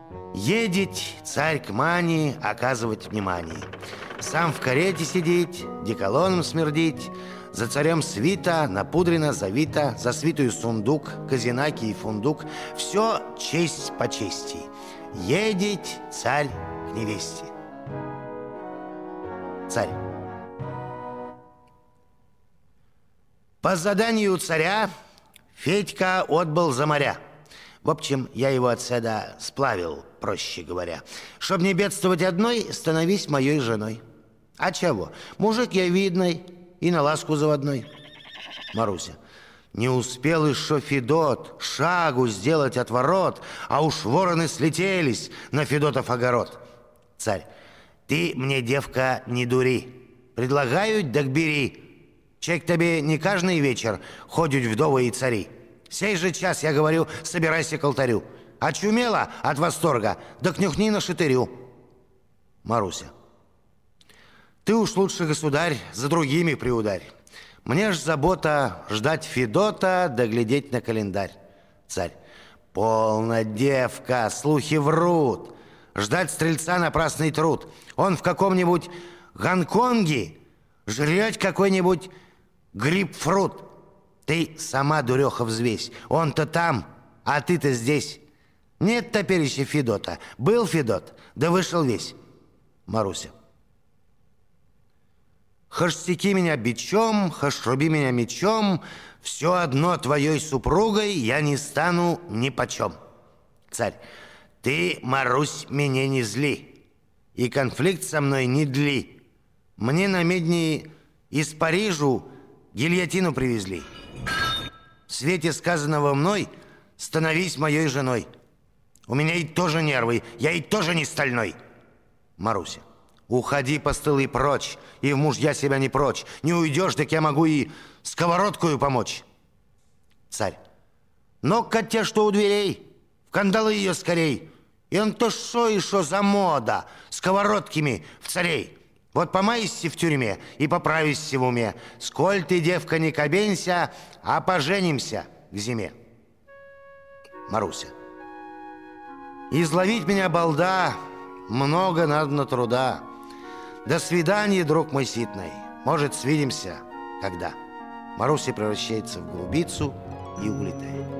Едет царь к Мане оказывать внимание. Сам в карете сидеть, деколоном смердить. За царем свита, напудрено, завита. За свитую сундук, казинаки и фундук. Все честь по чести. Едет царь к невесте. Царь. По заданию царя Федька отбыл за моря. В общем, я его отседа сплавил, проще говоря. Чтоб не бедствовать одной, становись моей женой. А чего? Мужик я видный и на ласку заводной. Маруся. Не успел еще Федот шагу сделать от ворот, а уж вороны слетелись на Федотов огород. Царь. Ты мне, девка, не дури. Предлагаю, так бери. Чек тебе не каждый вечер ходят вдовы и цари. Сей же час, я говорю, собирайся к алтарю. Очумела от восторга, да кнюхни на шатырю. Маруся. Ты уж лучше, государь, за другими приударь. Мне ж забота ждать Федота, да глядеть на календарь. Царь. Полно, девка, слухи врут. Ждать стрельца напрасный труд. Он в каком-нибудь Гонконге жрет какой-нибудь грейпфрут. Ты сама, дуреха, взвесь. Он-то там, а ты-то здесь. Нет топереча Федота. Был Федот, да вышел весь. Маруся. Хошь секи меня бичом, хошь руби меня мечом, все одно твоей супругой я не стану нипочем. Царь. Ты, Марусь, меня не зли, и конфликт со мной не дли. Мне на медни из Парижу гильотину привезли. В свете сказанного мной становись моей женой. У меня и тоже нервы, я и тоже не стальной. Маруся. Уходи, постылый, прочь, и в мужья себя не прочь. Не уйдешь, так я могу и сковородкою помочь. Царь. Но Катя, что у дверей, в кандалы ее скорей. И он то шо и шо за мода сковородкими в царей. Вот помайся в тюрьме и поправишься в уме. Сколь ты, девка, не кабенься, а поженимся к зиме. Маруся. Изловить меня, балда, много надо труда. До свидания, друг мой ситный. Может, свидимся когда. Маруся превращается в голубицу и улетает.